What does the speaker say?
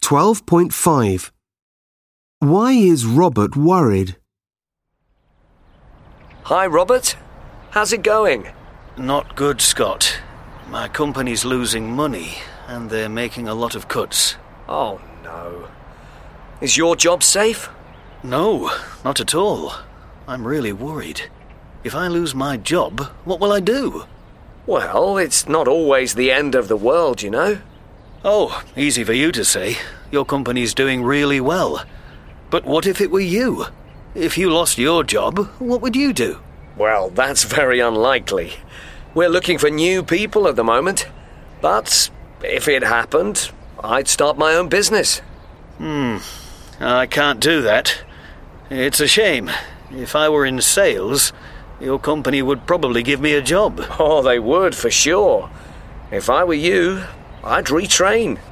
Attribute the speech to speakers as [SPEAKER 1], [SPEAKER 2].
[SPEAKER 1] 12.5. Why is Robert worried?
[SPEAKER 2] Hi, Robert. How's it going?
[SPEAKER 3] Not good, Scott. My company's losing money, and they're making a lot of cuts.
[SPEAKER 2] Oh, no. Is your job safe?
[SPEAKER 3] No, not at all. I'm really worried. If I lose my job, what will I do?
[SPEAKER 2] Well, it's not always the end of the world, you know.
[SPEAKER 3] Oh, easy for you to say. Your company's doing really well. But what if it were you? If you lost your job, what would you do?
[SPEAKER 2] Well, that's very unlikely. We're looking for new people at the moment. But if it happened, I'd start my own business.
[SPEAKER 3] I can't do that. It's a shame. If I were in sales, your company would probably give me a job.
[SPEAKER 2] Oh, they would, for sure. If I were you, I'd retrain.